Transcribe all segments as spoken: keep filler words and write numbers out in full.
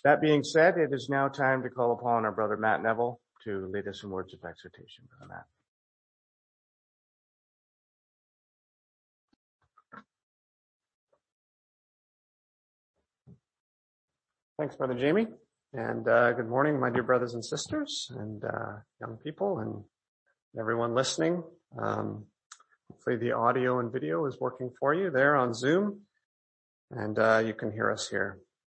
That being said, it is now time to call upon our brother Matt Neville to lead us in words of exhortation. Brother Matt. Thanks, Brother Jamie. And uh, good morning, my dear brothers and sisters and uh, young people and everyone listening. Um, hopefully the audio and video is working for you there on Zoom, and uh, you can hear us here.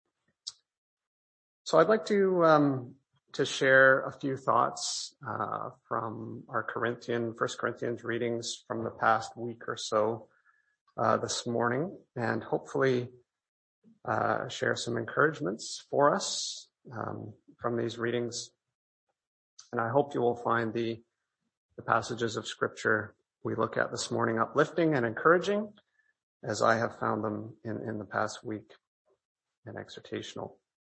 So I'd like to um, to share a few thoughts uh, from our Corinthian, First Corinthians readings from the past week or so uh, this morning, and hopefully uh, share some encouragements for us um, from these readings. And I hope you will find the, the passages of Scripture we look at this morning uplifting and encouraging, as I have found them in, in the past week, and exhortational.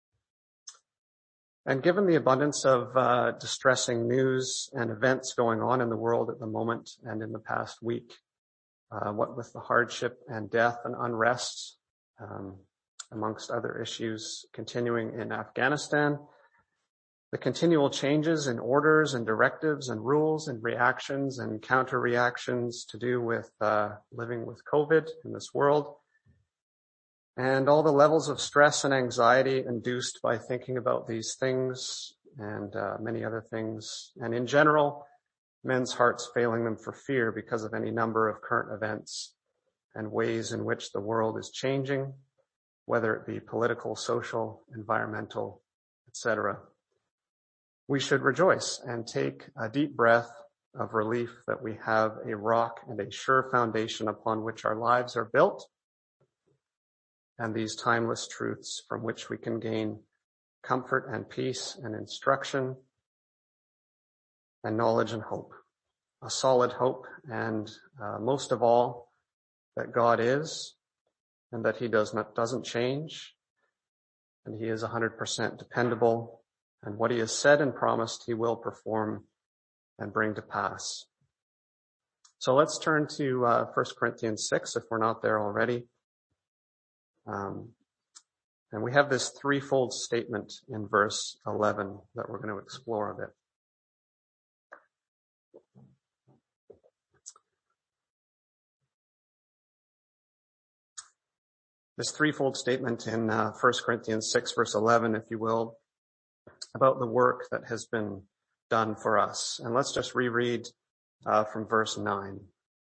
And given the abundance of uh, distressing news and events going on in the world at the moment and in the past week, uh, what with the hardship and death and unrest, um, amongst other issues continuing in Afghanistan, the continual changes in orders and directives and rules and reactions and counter-reactions to do with uh, living with COVID in this world, and all the levels of stress and anxiety induced by thinking about these things and uh, many other things, and in general, men's hearts failing them for fear because of any number of current events and ways in which the world is changing, whether it be political, social, environmental, et cetera. We should rejoice and take a deep breath of relief that we have a rock and a sure foundation upon which our lives are built, and these timeless truths from which we can gain comfort and peace and instruction and knowledge and hope. A solid hope, and uh, most of all, that God is, and that he does not, doesn't change, and he is one hundred percent dependable, and what he has said and promised he will perform and bring to pass. So let's turn to uh, First Corinthians six, if we're not there already. Um, and we have this threefold statement in verse eleven that we're going to explore a bit. This threefold statement in uh, First Corinthians six, verse eleven, if you will, about the work that has been done for us. And let's just reread uh, from verse nine.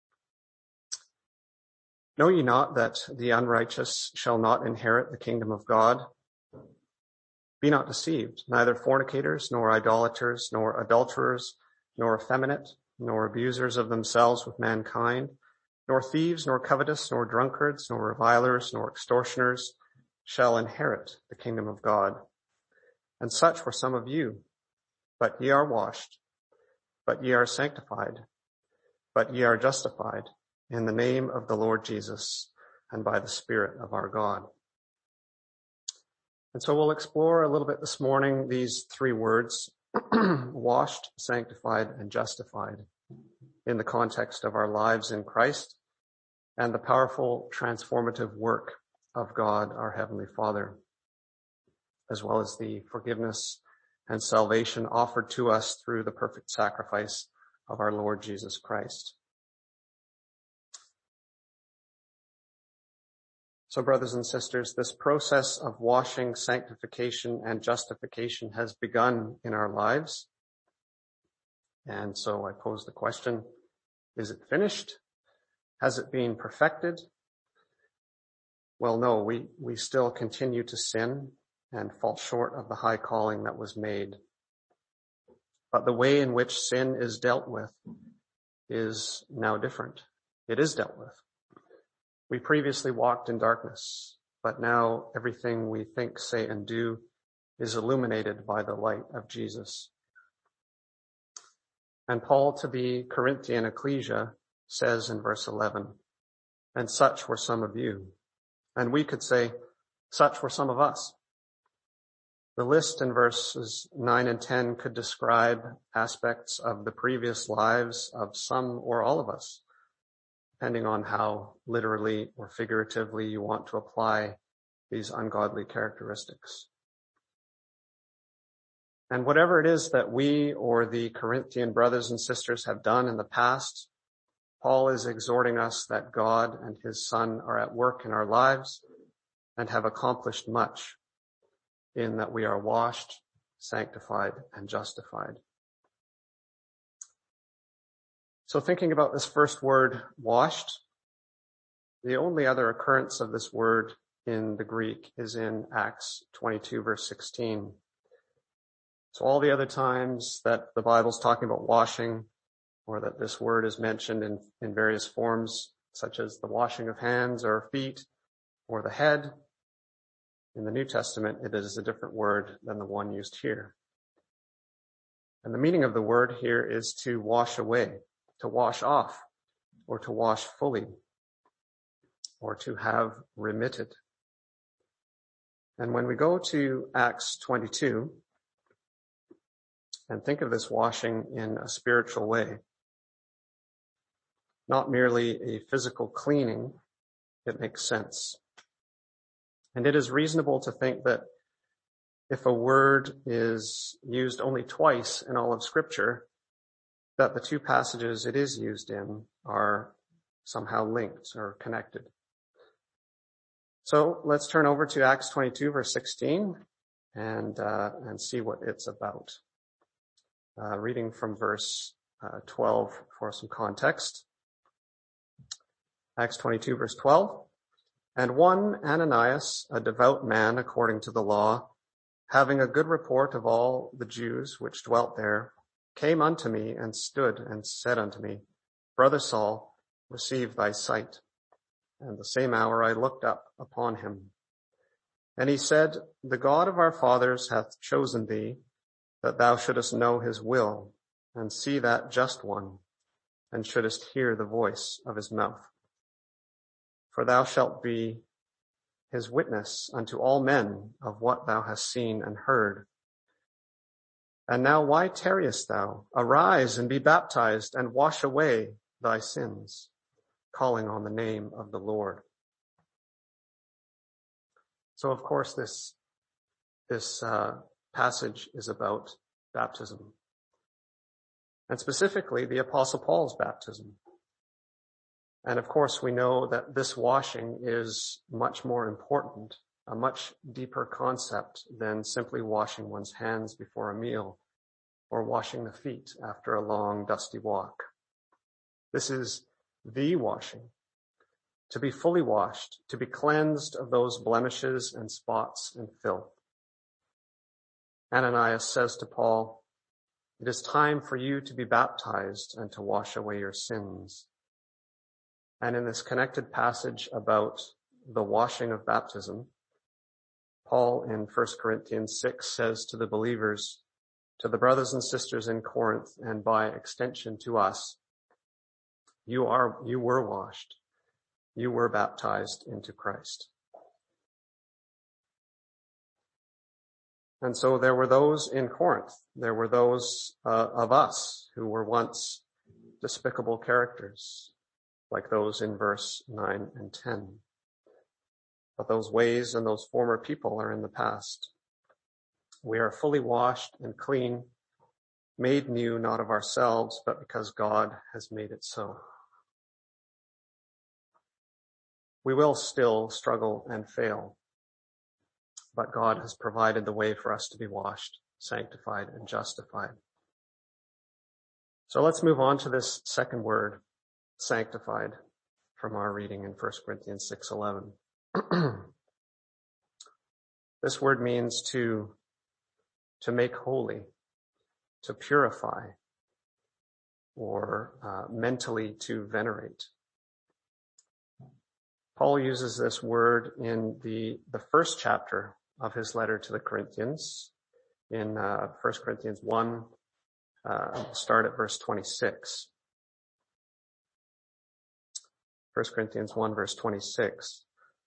Know ye not that the unrighteous shall not inherit the kingdom of God? Be not deceived, neither fornicators, nor idolaters, nor adulterers, nor effeminate, nor abusers of themselves with mankind, nor thieves, nor covetous, nor drunkards, nor revilers, nor extortioners shall inherit the kingdom of God. And such were some of you. But ye are washed, but ye are sanctified, but ye are justified in the name of the Lord Jesus and by the Spirit of our God. And so we'll explore a little bit this morning these three words, washed, sanctified, and justified, in the context of our lives in Christ and the powerful transformative work of God, our Heavenly Father, as well as the forgiveness and salvation offered to us through the perfect sacrifice of our Lord Jesus Christ. So, brothers and sisters, this process of washing, sanctification, and justification has begun in our lives. And so I pose the question, is it finished? Has it been perfected? Well, no, we, we still continue to sin and fall short of the high calling that was made. But the way in which sin is dealt with is now different. It is dealt with. We previously walked in darkness, but now everything we think, say, and do is illuminated by the light of Jesus. And Paul to the Corinthian ecclesia says in verse eleven, and such were some of you. And we could say, such were some of us. The list in verses nine and ten could describe aspects of the previous lives of some or all of us, depending on how literally or figuratively you want to apply these ungodly characteristics. And whatever it is that we or the Corinthian brothers and sisters have done in the past, Paul is exhorting us that God and his Son are at work in our lives and have accomplished much in that we are washed, sanctified, and justified. So thinking about this first word, washed, the only other occurrence of this word in the Greek is in Acts twenty-two, verse sixteen. So all the other times that the Bible's talking about washing, or that this word is mentioned in, in various forms, such as the washing of hands or feet or the head, in the New Testament, it is a different word than the one used here. And the meaning of the word here is to wash away, to wash off, or to wash fully, or to have remitted. And when we go to Acts twenty-two and think of this washing in a spiritual way, not merely a physical cleaning, it makes sense. And it is reasonable to think that if a word is used only twice in all of Scripture, that the two passages it is used in are somehow linked or connected. So let's turn over to Acts twenty-two, verse sixteen, and uh, and see what it's about. Uh, reading from verse uh, twelve for some context. Acts twenty-two, verse twelve. And one Ananias, a devout man according to the law, having a good report of all the Jews which dwelt there, came unto me and stood and said unto me, Brother Saul, receive thy sight. And the same hour I looked up upon him. And he said, The God of our fathers hath chosen thee, that thou shouldest know his will, and see that just one, and shouldest hear the voice of his mouth. For thou shalt be his witness unto all men of what thou hast seen and heard. And now why tarriest thou? Arise and be baptized, and wash away thy sins, calling on the name of the Lord. So of course this, this uh, passage is about baptism. And specifically the Apostle Paul's baptism. And of course we know that this washing is much more important, a much deeper concept than simply washing one's hands before a meal or washing the feet after a long dusty walk. This is the washing, to be fully washed, to be cleansed of those blemishes and spots and filth. Ananias says to Paul, it is time for you to be baptized and to wash away your sins. And in this connected passage about the washing of baptism, Paul in First Corinthians six says to the believers, to the brothers and sisters in Corinth, and by extension to us, you are, you were washed, you were baptized into Christ. And so there were those in Corinth, there were those uh, of us who were once despicable characters, like those in verse nine and ten. But those ways and those former people are in the past. We are fully washed and clean, made new, not of ourselves, but because God has made it so. We will still struggle and fail, but God has provided the way for us to be washed, sanctified, and justified. So let's move on to this second word, sanctified, from our reading in First Corinthians six eleven. This word means to, to make holy, to purify, or uh, mentally to venerate. Paul uses this word in the, the first chapter of his letter to the Corinthians in uh, First Corinthians one, uh, we'll start at verse twenty-six. First Corinthians one, verse twenty-six.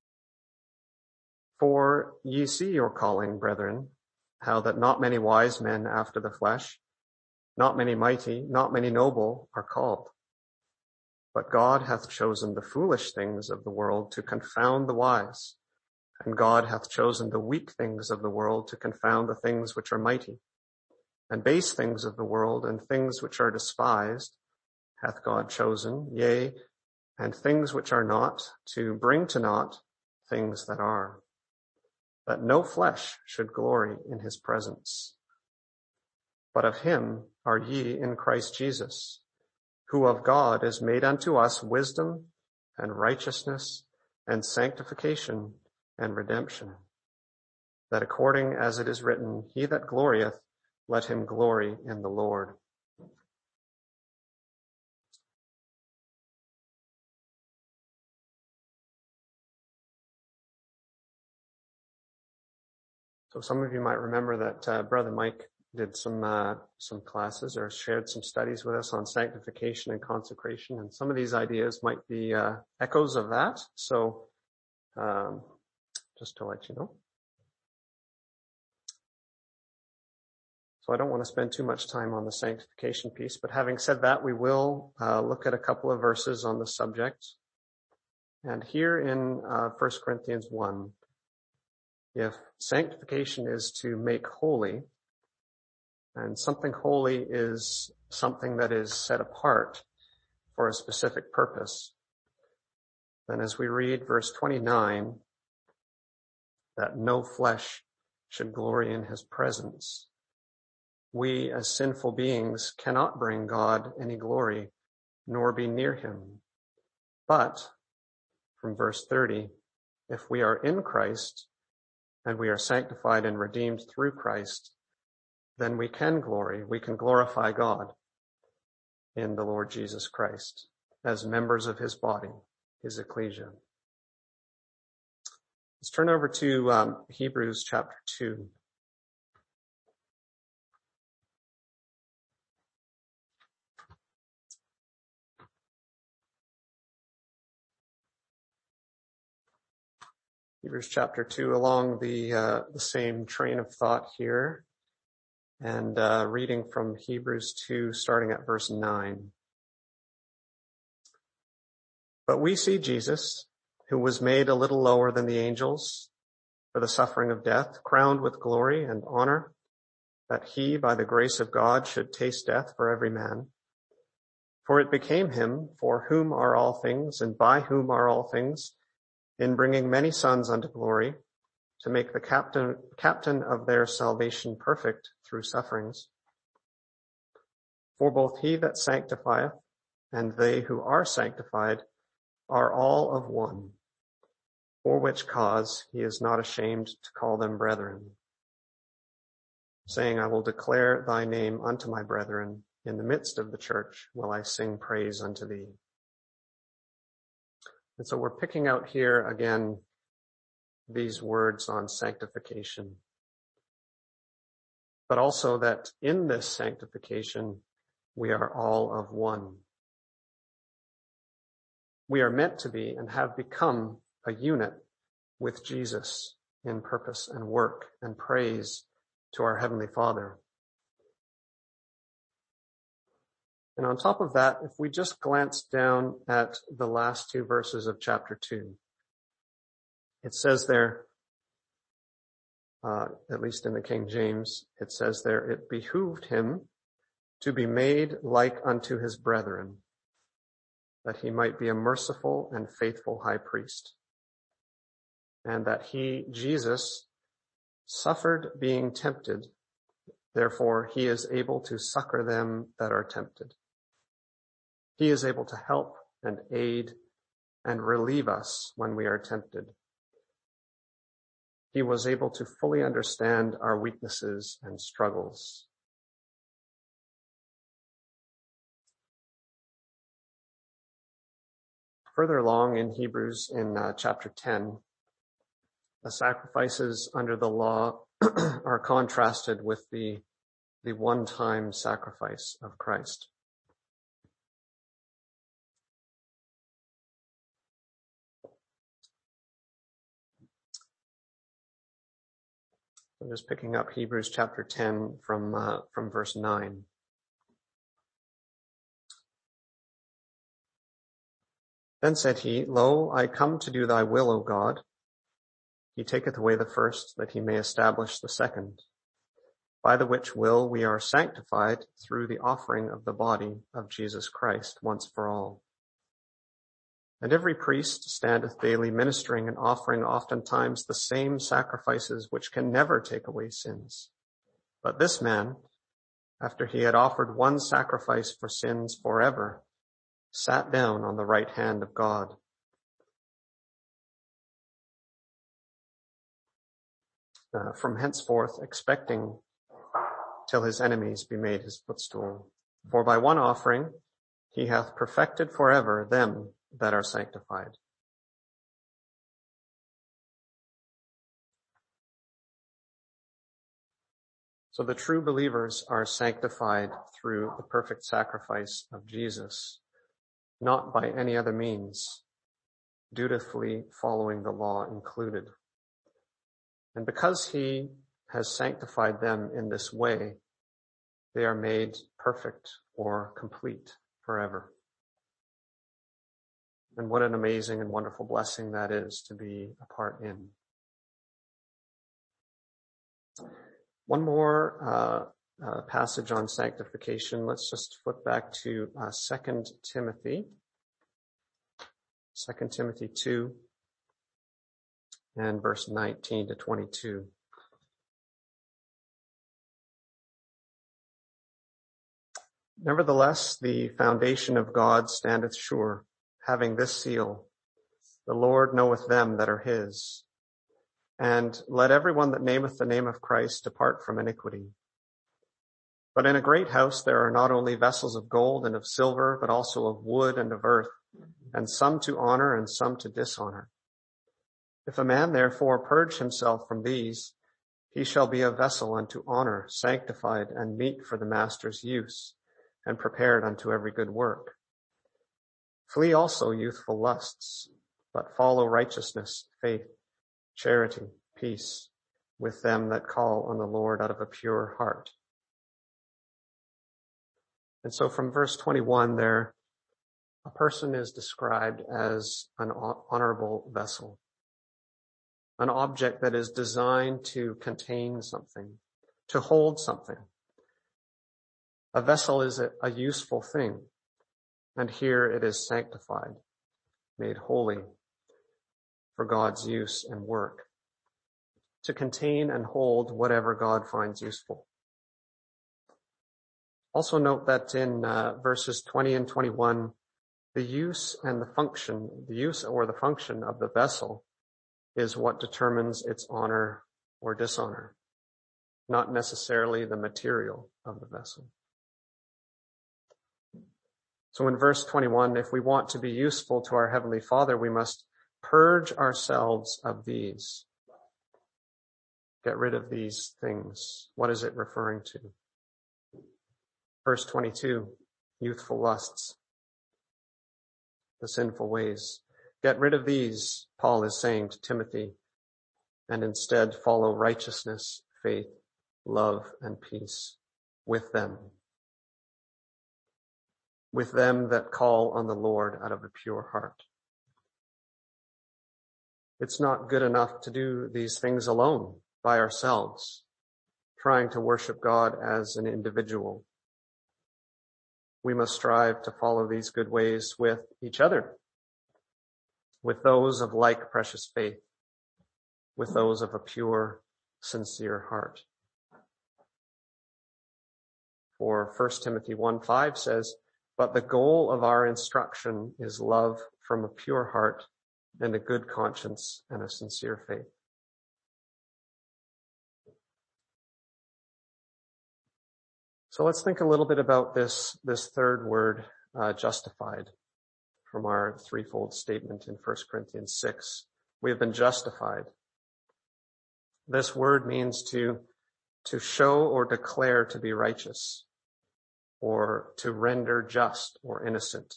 For ye see your calling, brethren, how that not many wise men after the flesh, not many mighty, not many noble are called. But God hath chosen the foolish things of the world to confound the wise, and God hath chosen the weak things of the world to confound the things which are mighty, and base things of the world, and things which are despised hath God chosen, yea, and things which are not, to bring to naught things that are, that no flesh should glory in his presence. But of him are ye in Christ Jesus, who of God is made unto us wisdom and righteousness and sanctification and redemption, that according as it is written, he that glorieth, let him glory in the Lord. So some of you might remember that uh, Brother Mike did some uh, some classes or shared some studies with us on sanctification and consecration, and some of these ideas might be uh, echoes of that. So um, just to let you know. So I don't want to spend too much time on the sanctification piece, but having said that, we will uh, look at a couple of verses on the subject. And here in uh, First Corinthians one, if sanctification is to make holy, and something holy is something that is set apart for a specific purpose, then as we read verse twenty-nine, that no flesh should glory in his presence, we as sinful beings cannot bring God any glory, nor be near him. But from verse thirty, if we are in Christ, and we are sanctified and redeemed through Christ, then we can glory, we can glorify God in the Lord Jesus Christ as members of his body, his ecclesia. Let's turn over to um, Hebrews chapter two. Hebrews chapter two, along the uh, the same train of thought here, and uh, reading from Hebrews two, starting at verse nine. But we see Jesus, who was made a little lower than the angels for the suffering of death, crowned with glory and honor, that he, by the grace of God, should taste death for every man. For it became him, for whom are all things, and by whom are all things, in bringing many sons unto glory, to make the captain, captain of their salvation perfect through sufferings. For both he that sanctifieth and they who are sanctified are all of one, for which cause he is not ashamed to call them brethren, saying, I will declare thy name unto my brethren. In the midst of the church will I sing praise unto thee. And so we're picking out here again these words on sanctification, but also that in this sanctification we are all of one. We are meant to be and have become a unit with Jesus in purpose and work and praise to our Heavenly Father. And on top of that, if we just glance down at the last two verses of chapter two, it says there, uh, at least in the King James, it says there, it behooved him to be made like unto his brethren, that he might be a merciful and faithful high priest, and that he, Jesus, suffered being tempted, therefore he is able to succor them that are tempted. He is able to help and aid and relieve us when we are tempted. He was able to fully understand our weaknesses and struggles. Further along in Hebrews, in uh, chapter ten, the sacrifices under the law are contrasted with the, the one-time sacrifice of Christ. I'm just picking up Hebrews chapter ten from uh, from verse nine. Then said he, Lo, I come to do thy will, O God. He taketh away the first, that he may establish the second. by the which will we are sanctified through the offering of the body of Jesus Christ once for all. And every priest standeth daily ministering and offering oftentimes the same sacrifices which can never take away sins. But this man, after he had offered one sacrifice for sins forever, sat down on the right hand of God. Uh, from henceforth expecting till his enemies be made his footstool. For by one offering he hath perfected forever them that are sanctified. So the true believers are sanctified through the perfect sacrifice of Jesus, not by any other means, dutifully following the law included. And because he has sanctified them in this way, they are made perfect or complete forever. And what an amazing and wonderful blessing that is to be a part in. One more uh, uh, passage on sanctification. Let's just flip back to uh, Second Timothy. Second Timothy two and verse nineteen to twenty-two. Nevertheless, the foundation of God standeth sure, having this seal, the Lord knoweth them that are his. And let everyone that nameth the name of Christ depart from iniquity. But in a great house there are not only vessels of gold and of silver, but also of wood and of earth, and some to honor and some to dishonor. If a man therefore purge himself from these, he shall be a vessel unto honor, sanctified and meet for the master's use, and prepared unto every good work. Flee also youthful lusts, but follow righteousness, faith, charity, peace, with them that call on the Lord out of a pure heart. And so from verse twenty-one there, a person is described as an honorable vessel, an object that is designed to contain something, to hold something. A vessel is a, a useful thing, and here it is sanctified, made holy for God's use and work, to contain and hold whatever God finds useful. Also note that in uh, verses twenty and twenty-one, the use and the function, the use or the function of the vessel is what determines its honor or dishonor, not necessarily the material of the vessel. So in verse twenty-one, if we want to be useful to our Heavenly Father, we must purge ourselves of these. Get rid of these things. What is it referring to? Verse twenty-two, youthful lusts, the sinful ways. Get rid of these, Paul is saying to Timothy, and instead follow righteousness, faith, love, and peace with them. With them that call on the Lord out of a pure heart. It's not good enough to do these things alone by ourselves, trying to worship God as an individual. We must strive to follow these good ways with each other, with those of like precious faith, with those of a pure, sincere heart. For First Timothy one five says, but the goal of our instruction is love from a pure heart and a good conscience and a sincere faith. So let's think a little bit about this, this third word, uh, justified, from our threefold statement in First Corinthians six. We have been justified. This word means to, to show or declare to be righteous, or to render just or innocent.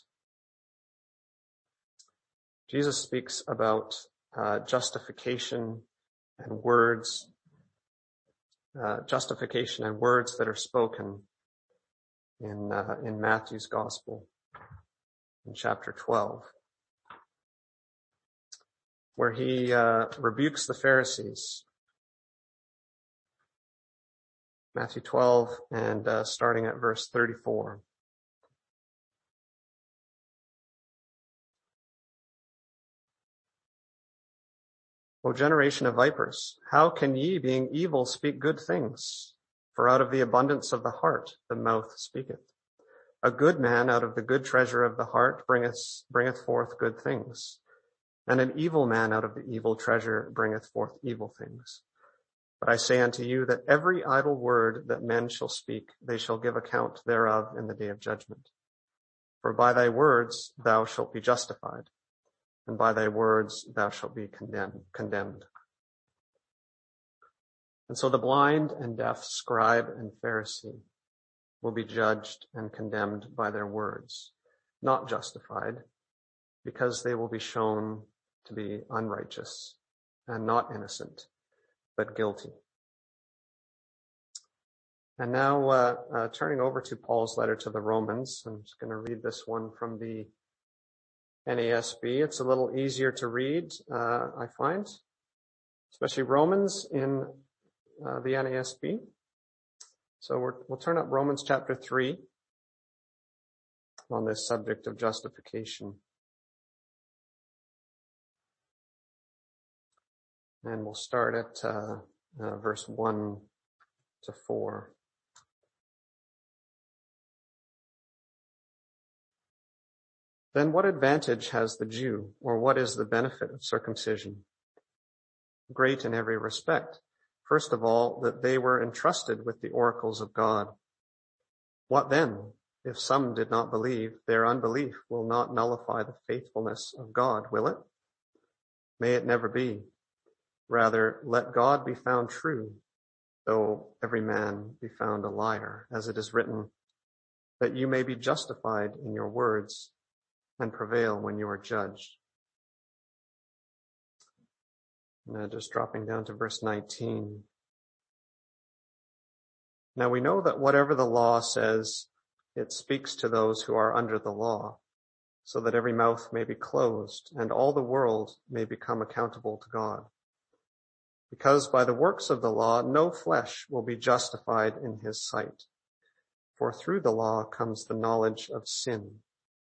Jesus speaks about uh, justification and words, uh, justification and words that are spoken in uh, in Matthew's Gospel in chapter twelve, where he uh, rebukes the Pharisees Matthew twelve, and uh, starting at verse thirty-four. O generation of vipers, how can ye, being evil, speak good things? For out of the abundance of the heart the mouth speaketh. A good man out of the good treasure of the heart bringeth, bringeth forth good things, and an evil man out of the evil treasure bringeth forth evil things. But I say unto you that every idle word that men shall speak, they shall give account thereof in the day of judgment. For by thy words thou shalt be justified, and by thy words thou shalt be condemned. condemned. And so the blind and deaf scribe and Pharisee will be judged and condemned by their words, not justified, because they will be shown to be unrighteous and not innocent, but guilty. And now uh, uh, turning over to Paul's letter to the Romans, I'm just going to read this one from the N A S B. It's a little easier to read, uh, I find, especially Romans in uh, the N A S B. So we're, we'll turn up Romans chapter three on this subject of justification. And we'll start at uh, uh, verse one to four. Then what advantage has the Jew, or what is the benefit of circumcision? Great in every respect. First of all, that they were entrusted with the oracles of God. What then? If some did not believe, their unbelief will not nullify the faithfulness of God, will it? May it never be. Rather, let God be found true, though every man be found a liar, as it is written, that you may be justified in your words and prevail when you are judged. Now just dropping down to verse nineteen. Now we know that whatever the law says, it speaks to those who are under the law, so that every mouth may be closed and all the world may become accountable to God. Because by the works of the law, no flesh will be justified in his sight, for through the law comes the knowledge of sin.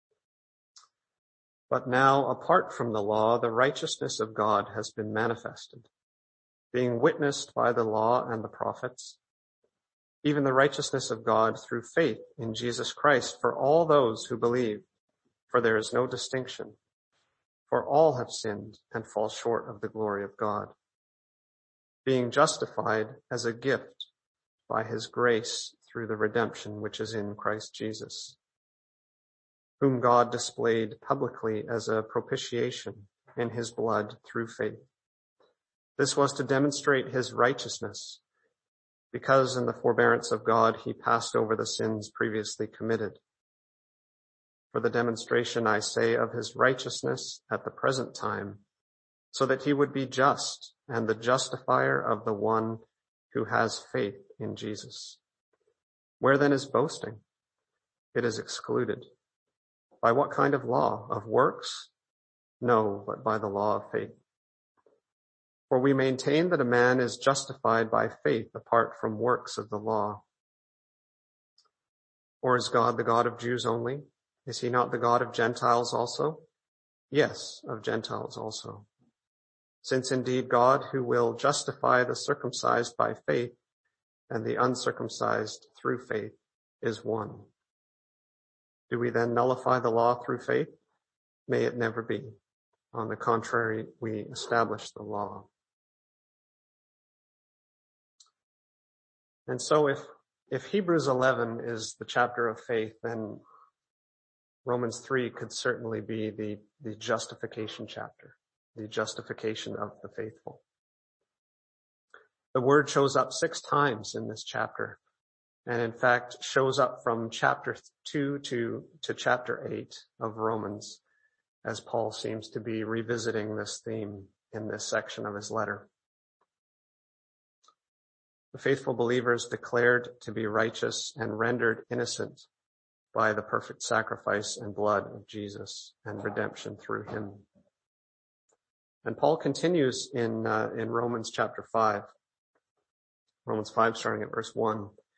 But now, apart from the law, the righteousness of God has been manifested, being witnessed by the law and the prophets, even the righteousness of God through faith in Jesus Christ for all those who believe, for there is no distinction, for all have sinned and fall short of the glory of God, being justified as a gift by his grace through the redemption which is in Christ Jesus, whom God displayed publicly as a propitiation in his blood through faith. This was to demonstrate his righteousness, because in the forbearance of God he passed over the sins previously committed. For the demonstration, I say, of his righteousness at the present time, so that he would be just and the justifier of the one who has faith in Jesus. Where then is boasting? It is excluded. By what kind of law? Of works? No, but by the law of faith. For we maintain that a man is justified by faith apart from works of the law. Or is God the God of Jews only? Is he not the God of Gentiles also? Yes, of Gentiles also. Since indeed God, who will justify the circumcised by faith and the uncircumcised through faith, is one. Do we then nullify the law through faith? May it never be. On the contrary, we establish the law. And so if, if Hebrews eleven is the chapter of faith, then Romans three could certainly be the, the justification chapter, the justification of the faithful. The word shows up six times in this chapter, and in fact shows up from chapter two to, to chapter eight of Romans, as Paul seems to be revisiting this theme in this section of his letter. The faithful believers declared to be righteous and rendered innocent by the perfect sacrifice and blood of Jesus and redemption through him. And Paul continues in uh, in Romans chapter five. Romans five, starting at verse one.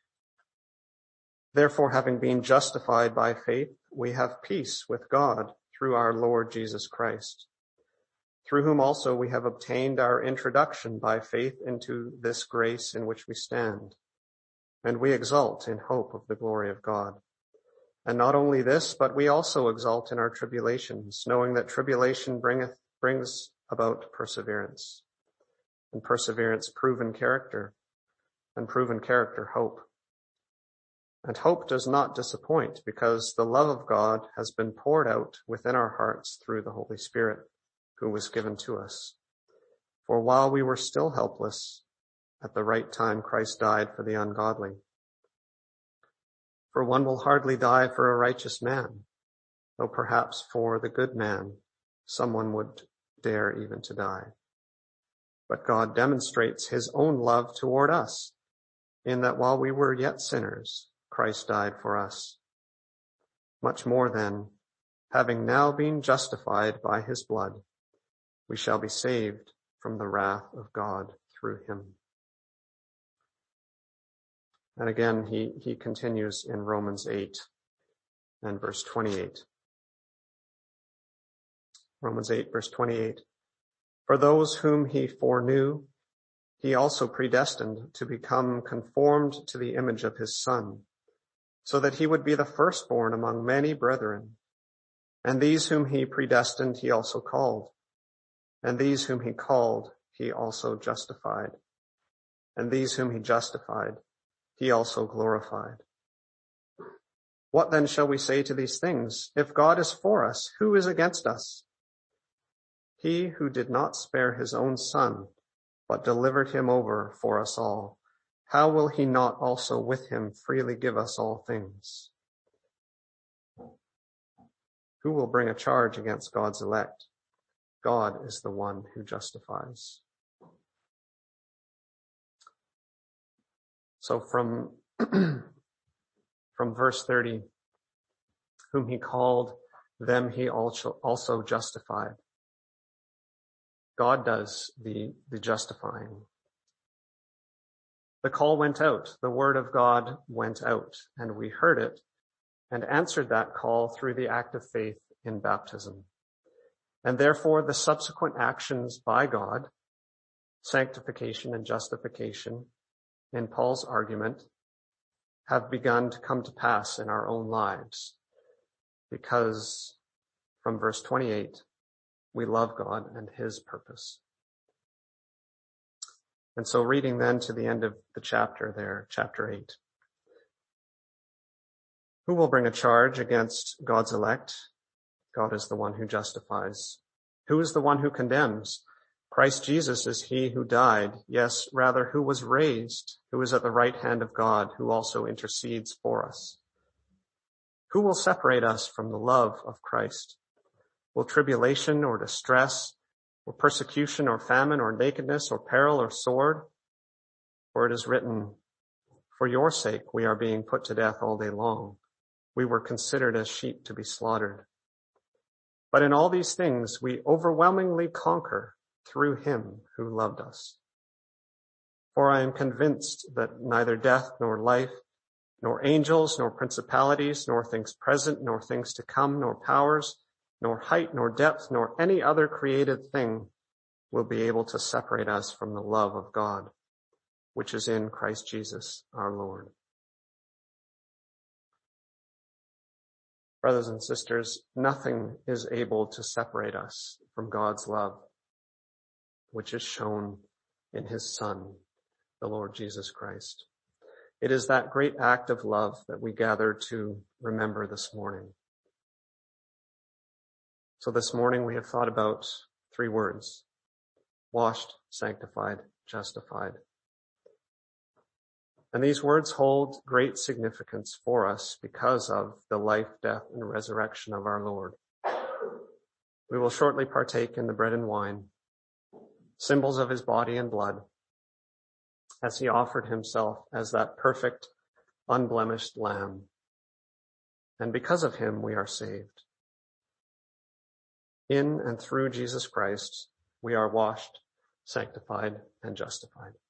Therefore, having been justified by faith, we have peace with God through our Lord Jesus Christ, through whom also we have obtained our introduction by faith into this grace in which we stand, and we exult in hope of the glory of God. And not only this, but we also exult in our tribulations, knowing that tribulation bringeth, brings about perseverance, and perseverance proven character, and proven character hope. And hope does not disappoint, because the love of God has been poured out within our hearts through the Holy Spirit, who was given to us. For while we were still helpless, at the right time Christ died for the ungodly. For one will hardly die for a righteous man, though perhaps for the good man someone would dare even to die. But God demonstrates his own love toward us, in that while we were yet sinners, Christ died for us. Much more then, having now been justified by his blood, we shall be saved from the wrath of God through him. And again, he, he continues in Romans eight and verse twenty-eight. Romans eight, verse twenty-eight. For those whom he foreknew, he also predestined to become conformed to the image of his Son, so that he would be the firstborn among many brethren. And these whom he predestined, he also called. And these whom he called, he also justified. And these whom he justified, he also glorified. What then shall we say to these things? If God is for us, who is against us? He who did not spare his own Son, but delivered him over for us all, how will he not also with him freely give us all things? Who will bring a charge against God's elect? God is the one who justifies. So from, from verse thirty, whom he called, them he also, also justified. God does the, the justifying. The call went out, the word of God went out, and we heard it and answered that call through the act of faith in baptism. And therefore the subsequent actions by God, sanctification and justification, in Paul's argument, have begun to come to pass in our own lives, because from verse twenty-eight, we love God and his purpose. And so reading then to the end of the chapter there, chapter eight. Who will bring a charge against God's elect? God is the one who justifies. Who is the one who condemns? Christ Jesus is he who died, yes, rather who was raised, who is at the right hand of God, who also intercedes for us. Who will separate us from the love of Christ? Will tribulation or distress, or persecution or famine or nakedness or peril or sword? For it is written, for your sake we are being put to death all day long. We were considered as sheep to be slaughtered. But in all these things we overwhelmingly conquer through him who loved us. For I am convinced that neither death nor life, nor angels, nor principalities, nor things present, nor things to come, nor powers, nor height, nor depth, nor any other created thing will be able to separate us from the love of God, which is in Christ Jesus our Lord. Brothers and sisters, nothing is able to separate us from God's love, which is shown in his Son, the Lord Jesus Christ. It is that great act of love that we gather to remember this morning. So this morning we have thought about three words: washed, sanctified, justified. And these words hold great significance for us because of the life, death, and resurrection of our Lord. We will shortly partake in the bread and wine, symbols of his body and blood, as he offered himself as that perfect, unblemished lamb. And because of him, we are saved. In and through Jesus Christ, we are washed, sanctified, and justified.